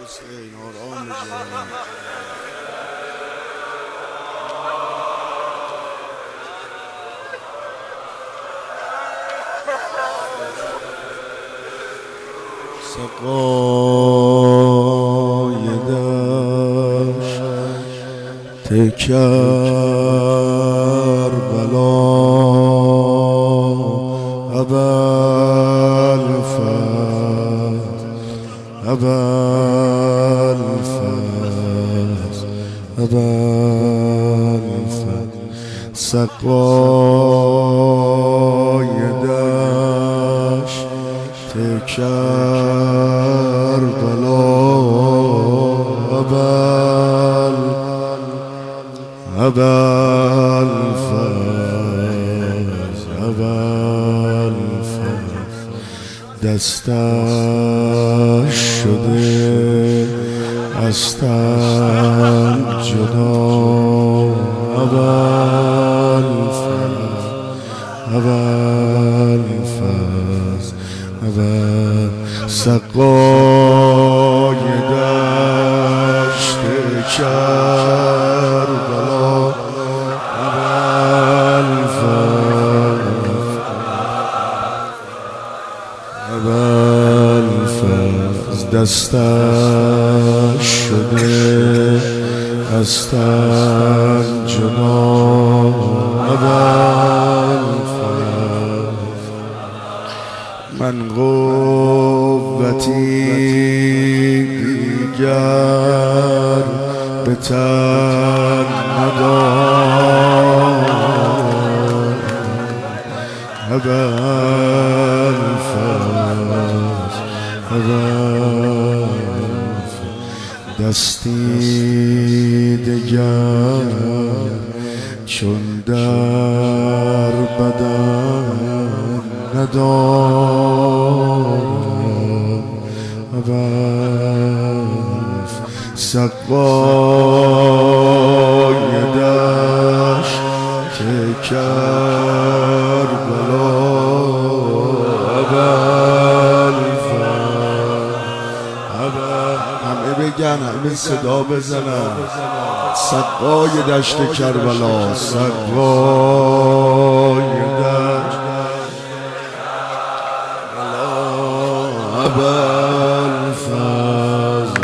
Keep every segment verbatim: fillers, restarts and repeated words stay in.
حسین آرام جان سقای دشت کربلا ابوالفضل ابوالفضل ابوالفضل سقای دشت کربلا ابوال ابوالفضل ابوالفضل دستش شده از تن جدا ابوالفضل ابوالفضل ابوالفضل سقای دشت کربلا ابوالفضل ابوالفضل دستش شده از تن جدا ابوالفضل من قوتی دیگر به تن ندارم ابوالفضل ابوالفضل دستی دیگر چون در بدن ندارم ابوالفضل سقای دشت کربلا ابوالفضل همه بگن همه صدا بزنن سقای دشت کربلا سقای دشت ابوالفضل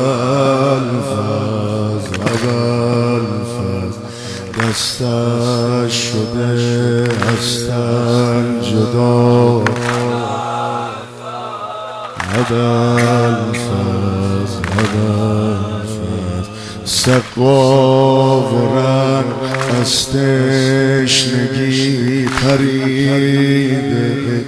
ابوالفضل ابوالفضل دستش شده از تن جدا ابوالفضل ابوالفضل سقا و رنگ از تشنگی پریده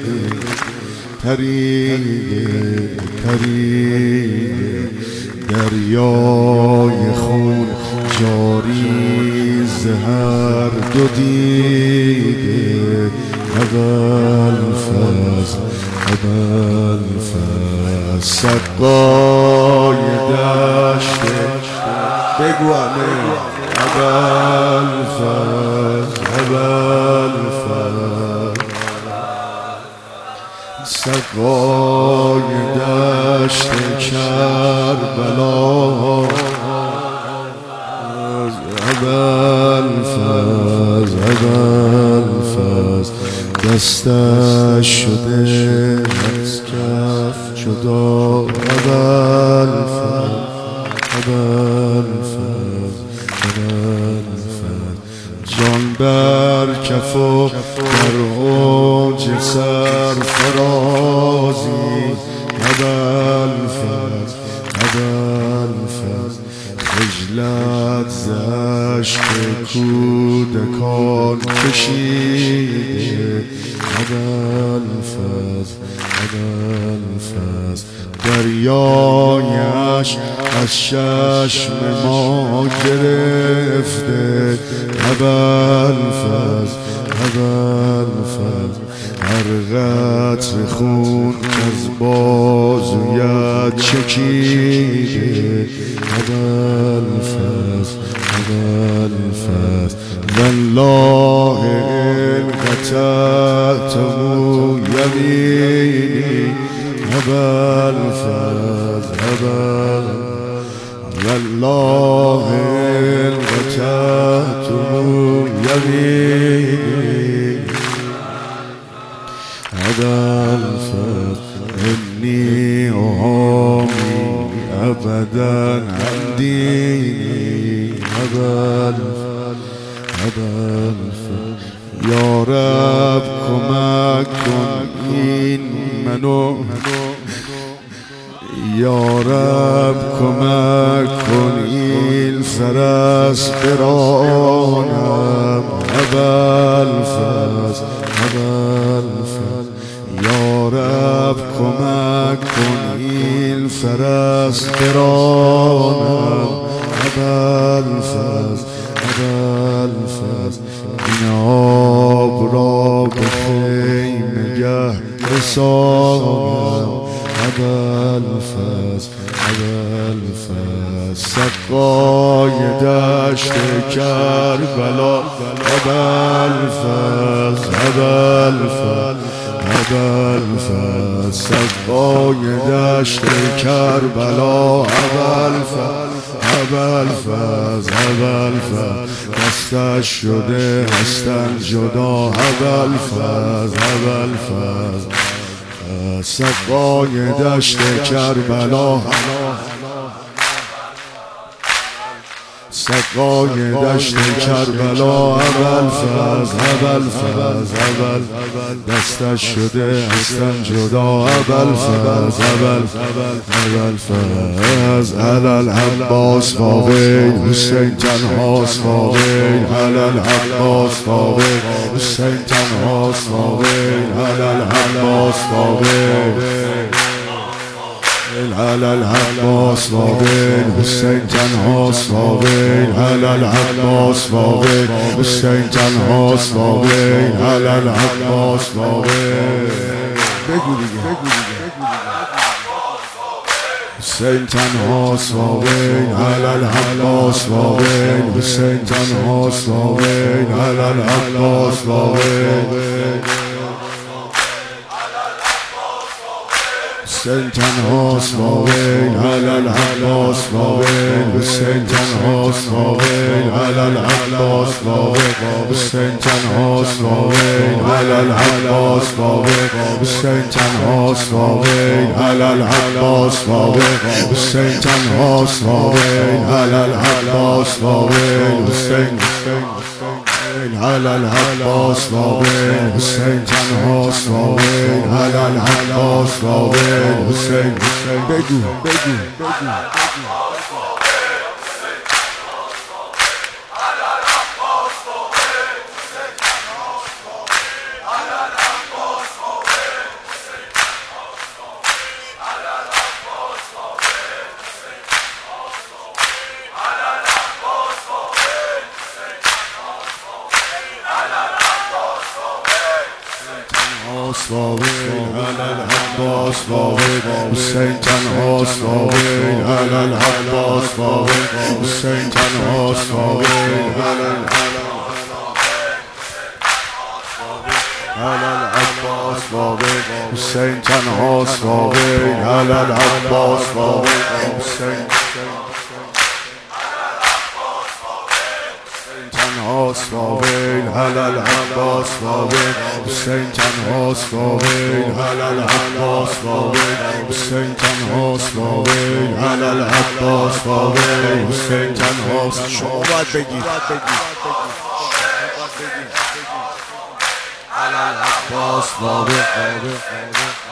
پریده پریده دریای خون جاری ز هر دو دیده ابوالفضل ابوالفضل سقای دشت بگو همه ابوالفضل ابوالفضل سقای دشت کربلا ابوالفضل ابوالفضل دستش شده از کف جدا ابوالفضل ابوالفضل ابوالفضل جان بر کف و در اوج سرفرازی ابوالفضل ابوالفضل خجلت ز اشک کودکان کشیده ابوالفضل ابوالفضل دریایش از چشم ما گرفته ابوالفضل ابوالفضل هر قطره خون از بازویت چکیده ابوالفضل ابوالفضل والله ان قطعتم یمینی أبالفز أبل والله إن قتلت يميني أبالفز إني أعامي أبدا عن ديني أبالفز أبالفز يا رب کمک کن این منو یا رب کمک کن این سر از قرانم ابوالفضل ابوالفضل یا رب کمک کن این سر از قرانم ابوالفضل ابوالفضل این آب را به خیمه گه رسانم ابوالفضل ابوالفضل سقای دشت کربلا ابوالفضل ابوالفضل ابوالفضل سقای دشت کربلا ابوالفضل ابوالفضل ابوالفضل دستش شده هستن جدا ابوالفضل ابوالفضل سقای دشت کربلا سقای دشت کربلا ابوالفضل ابوالفضل ابوال دستش شده هستن جدا ابوالفضل ابوالفضل علی العباس واویل حسین تنهاست واویل علی العباس واویل حسین تنهاست واویل علی العباس واویل على العباس واویل حسین تنهاست واویل على العباس واویل حسین تنهاست واویل على العباس واویل بگو دیگه حسین تنهاست واویل على العباس واویل حسین تنهاست واویل على العباس واویل حسین تنهاست واویل علی العباس واویل حسین تنهاست واویل علی العباس واویل حسین تنهاست واویل علی العباس واویل حسین تنهاست واویل علی العباس واویل حسین تنهاست واویل علی العباس واویل حسین على العباس واویل حسین تنهاست واویل على العباس واویل حسین بگو بگو واویل علی العباس واویل حسین تنهاست واویل علی العباس واویل حسین تنهاست واویل علی العباس واویل حسین تنهاست واویل علی العباس واویل حسین تنهاست واویل علی العباس واویل حسین تنهاست واویل علی العباس واویل حسین تنهاست واویل علی العباس واویل حسین تنهاست شما باید بگید علی العباس واویل